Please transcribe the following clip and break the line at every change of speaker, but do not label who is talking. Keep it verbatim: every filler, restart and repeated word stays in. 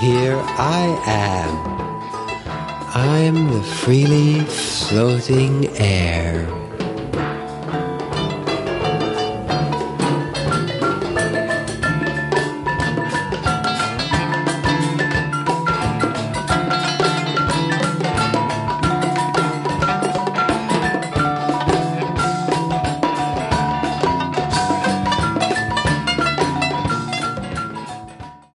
here I am. I'm the freely floating air.